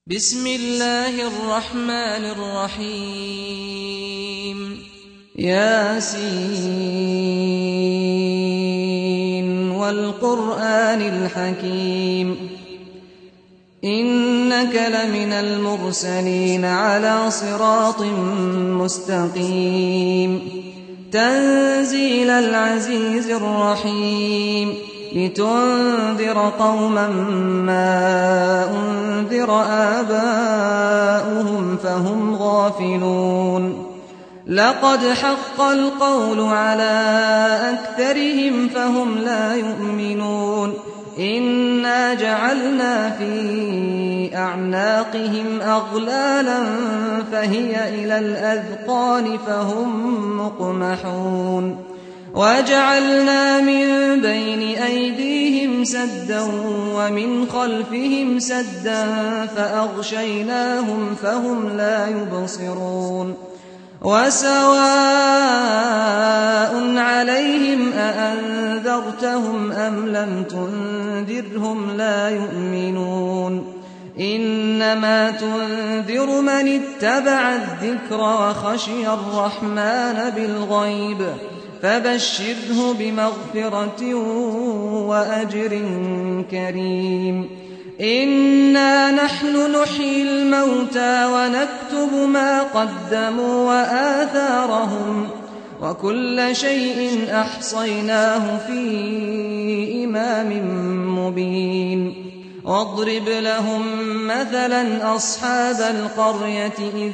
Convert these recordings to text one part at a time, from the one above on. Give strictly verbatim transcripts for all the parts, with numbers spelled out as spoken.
بسم الله الرحمن الرحيم ياسين والقرآن الحكيم إنك لمن المرسلين على صراط مستقيم تنزيل العزيز الرحيم لتنذر قوما ما أنذر آباؤهم فهم غافلون لقد حق القول على أكثرهم فهم لا يؤمنون إنا جعلنا في أعناقهم أغلالا فهي إلى الأذقان فهم مقمحون وجعلنا من بين أيديهم سدا ومن خلفهم سدا فأغشيناهم فهم لا يبصرون وسواء عليهم أأنذرتهم أم لم تنذرهم لا يؤمنون إنما تنذر من اتبع الذكر وخشي الرحمن بالغيب فبشره بمغفرة وأجر كريم إنا نحن نحيي الموتى ونكتب ما قدموا وآثارهم وكل شيء أحصيناه في إمام مبين واضرب لهم مثلا أصحاب القرية إذ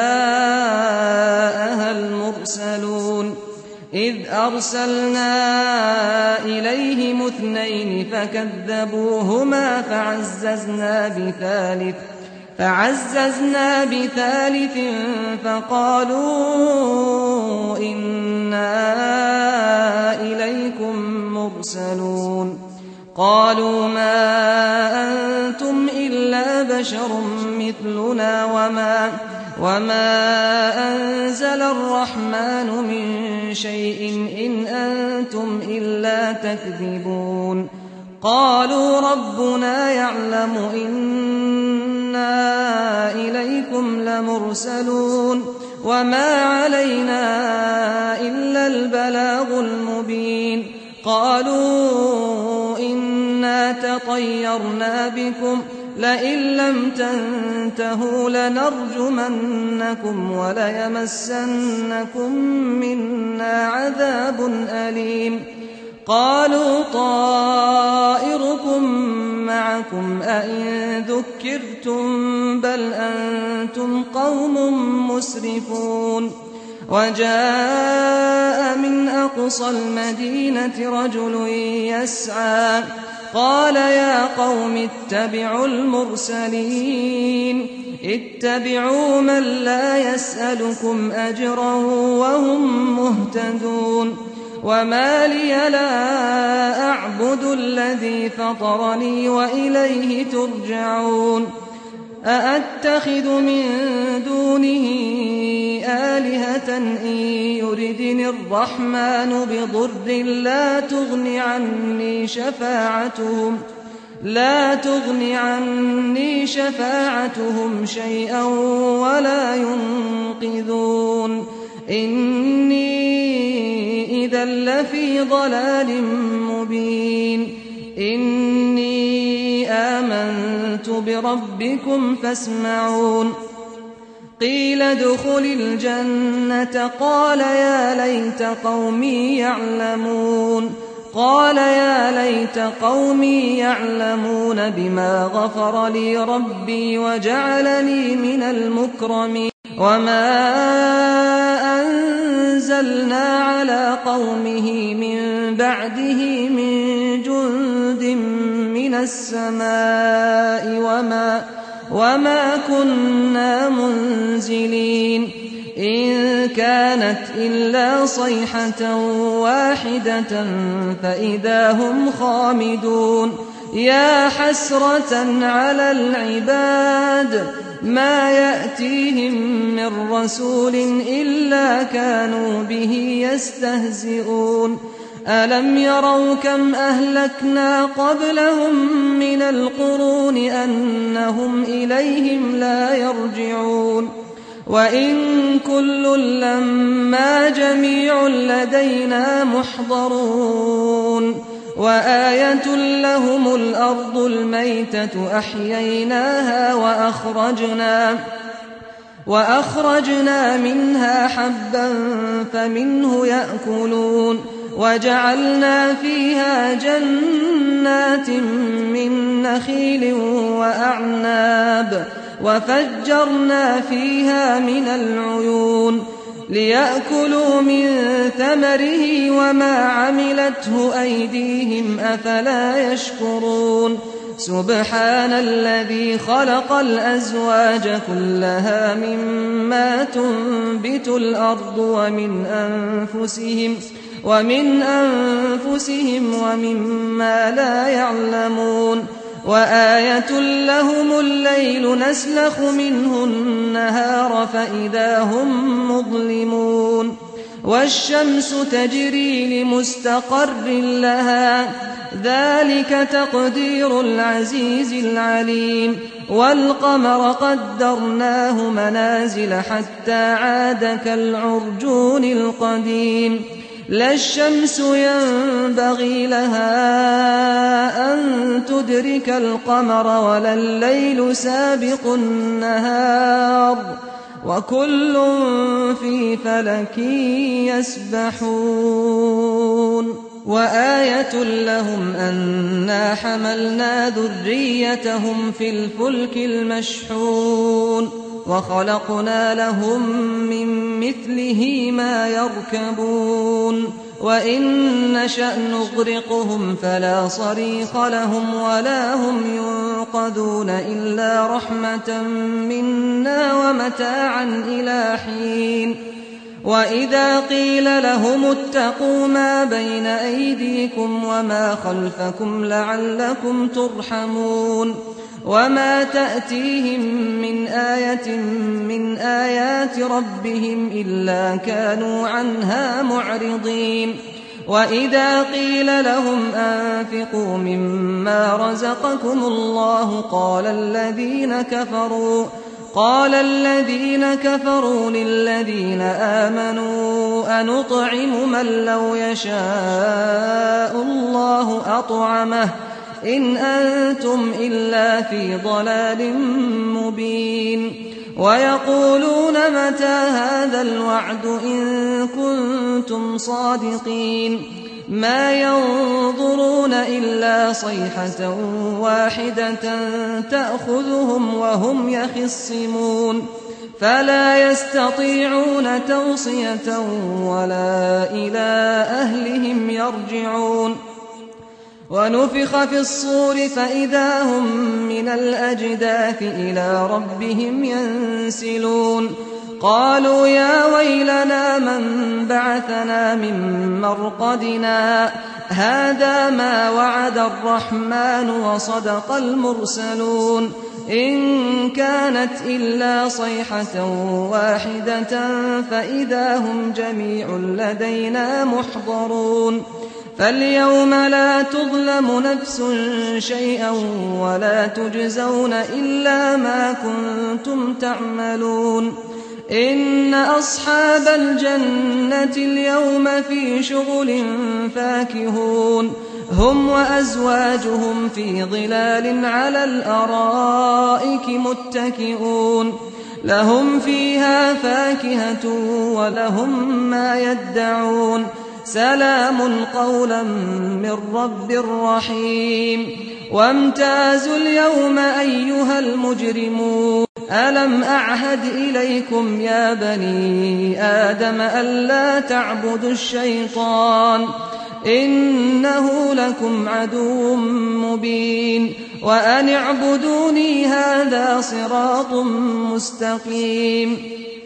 جاءها المرسلون إذ أرسلنا إليهم اثنين فكذبوهما فعززنا بثالث فعززنا بثالث فقالوا إنا إليكم مرسلون قالوا ما أنتم إلا بشر مثلنا وما وما أنزل الرحمن من شيء إن أنتم إلا تكذبون قالوا ربنا يعلم إنا إليكم لمرسلون وما علينا إلا البلاغ المبين قالوا إنا تطيرنا بكم لئن لم تنتهوا لنرجمنكم وليمسنكم منا عذاب أليم قالوا طائركم معكم أئن ذكرتم بل أنتم قوم مسرفون وجاء من أقصى المدينة رجل يسعى قال يا قوم اتبعوا المرسلين اتبعوا من لا يسألكم أجرا وهم مهتدون وما لي لا أعبد الذي فطرني وإليه ترجعون أأتخذ من دونه آلهة إن يردني الرحمن بضر لا تغن عني شفاعتهم لا تغن عني شفاعتهم شيئا ولا ينقذون إني إذا لفي ضلال مبين إني آمنت بربكم فاسمعون قيل ادخل الجنة قال يا ليت قومي يعلمون قال يا ليت قومي يعلمون بما غفر لي ربي وجعلني من المكرمين وما أنزلنا على قومه من بعده من جند من السماء وما وما كنا منزلين إن كانت إلا صيحة واحدة فإذا هم خامدون يا حسرة على العباد ما يأتيهم من رسول إلا كانوا به يستهزئون ألم يروا كم أهلكنا قبلهم من القرون أنهم إليهم لا يرجعون وإن كل لما جميع لدينا محضرون وآية لهم الأرض الميتة أحييناها وأخرجنا وأخرجنا منها حبا فمنه يأكلون وجعلنا فيها جنات من نخيل وأعناب وفجرنا فيها من العيون ليأكلوا من ثمره وما عملته أيديهم أفلا يشكرون سبحان الذي خلق الأزواج كلها مما تنبت الأرض ومن أنفسهم ومن أنفسهم ومما لا يعلمون وآية لهم الليل نسلخ منه النهار فإذا هم مظلمون والشمس تجري لمستقر لها ذلك تقدير العزيز العليم والقمر قدرناه منازل حتى عاد كالعرجون القديم لا الشمس ينبغي لها أن تدرك القمر ولا الليل سابق النهار وكل في فلك يسبحون وآية لهم أنا حملنا ذريتهم في الفلك المشحون وخلقنا لهم من مثله ما يركبون وإن نشأ نغرقهم فلا صريخ لهم ولا هم ينقذون إلا رحمة منا ومتاعا إلى حين وإذا قيل لهم اتقوا ما بين أيديكم وما خلفكم لعلكم ترحمون وما تأتيهم من آية من آيات ربهم إلا كانوا عنها معرضين وإذا قيل لهم أنفقوا مما رزقكم الله قال الذين كفروا قال الذين كفروا للذين آمنوا أنطعم من لو يشاء الله أطعمه إن أنتم إلا في ضلال مبين ويقولون متى هذا الوعد إن كنتم صادقين ما ينظرون إلا صيحة واحدة تأخذهم وهم يخصمون فلا يستطيعون توصية ولا إلى أهلهم يرجعون ونفخ في الصور فإذا هم من الأجداث إلى ربهم ينسلون قالوا يا ويلنا من بعثنا من مرقدنا هذا ما وعد الرحمن وصدق المرسلون إن كانت إلا صيحة واحدة فإذا هم جميع لدينا محضرون فاليوم لا تظلم نفس شيئا ولا تجزون إلا ما كنتم تعملون إن أصحاب الجنة اليوم في شغل فاكهون هم وأزواجهم في ظلال على الأرائك متكئون لهم فيها فاكهة ولهم ما يدعون سلام قولا من رب رحيم وامتازوا اليوم أيها المجرمون ألم أعهد إليكم يا بني آدم ألا تعبدوا الشيطان إنه لكم عدو مبين وأن اعبدوني هذا صراط مستقيم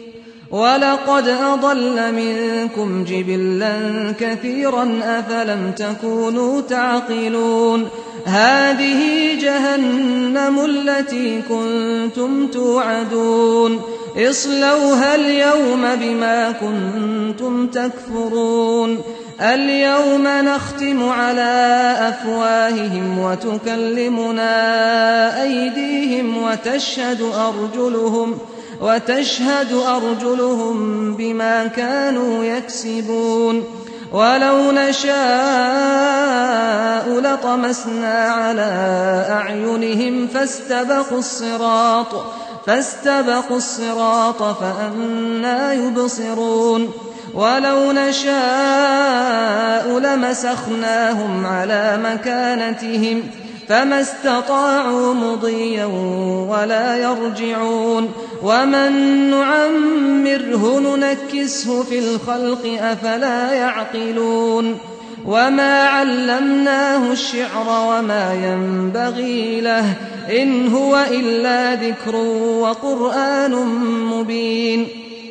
ولقد أضل منكم جبلا كثيرا أفلم تكونوا تعقلون هذه جهنم التي كنتم توعدون اصلوها اليوم بما كنتم تكفرون اليوم نختم على أفواههم وتكلمنا أيديهم وتشهد أرجلهم وتشهد أرجلهم بما كانوا يكسبون ولو نشاء لطمسنا على أعينهم فاستبقوا الصراط فاستبقوا الصراط فأنى يبصرون ولو نشاء لمسخناهم على مكانتهم فما استطاعوا مضيا ولا يرجعون ومن نعمره ننكسه في الخلق أفلا يعقلون وما علمناه الشعر وما ينبغي له إن هو إلا ذكر وقرآن مبين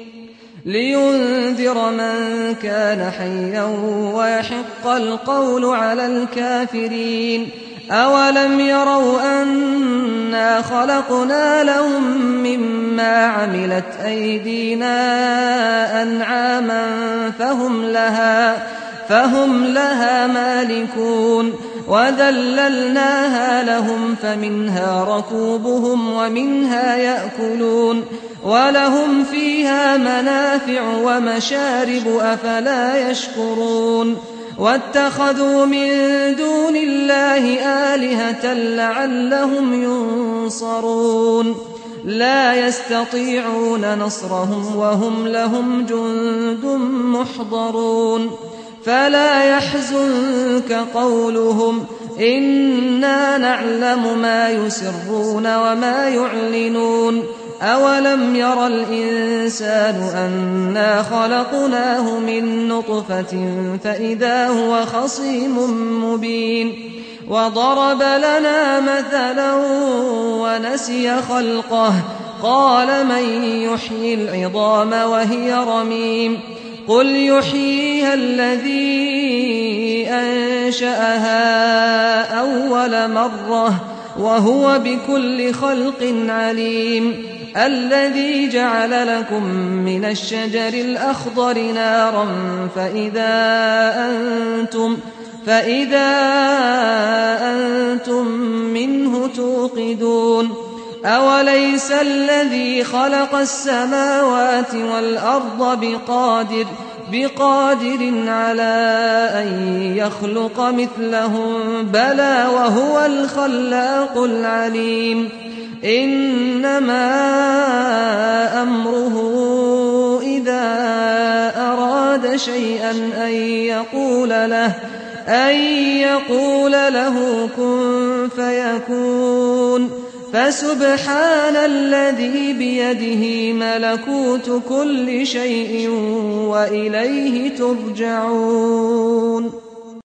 لينذر من كان حيا ويحق القول على الكافرين أولم يروا أنا خلقنا لهم مما عملت أيدينا أنعاما فهم لها فهم لها مالكون وذللناها لهم فمنها ركوبهم ومنها يأكلون ولهم فيها منافع ومشارب أفلا يشكرون واتخذوا من دون الله آلهة لعلهم ينصرون لا يستطيعون نصرهم وهم لهم جند محضرون فلا يحزنك قولهم إنا نعلم ما يسرون وما يعلنون أولم ير الإنسان أنا خلقناه من نطفة فإذا هو خصيم مبين وضرب لنا مثلا ونسي خلقه قال من يحيي العظام وهي رميم قل يحييها الذي أنشأها أول مرة وهو بكل خلق عليم الذي جعل لكم من الشجر الأخضر نارا فإذا أنتم فإذا أنتم منه توقدون أوليس الذي خلق السماوات والأرض بقادر بقادر على أن يخلق مثلهم بلى وهو الخلاق العليم إنما أمره إذا أراد شيئا أن يقول له أن يقول له كن فيكون فسبحان الذي بيده ملكوت كل شيء وإليه ترجعون.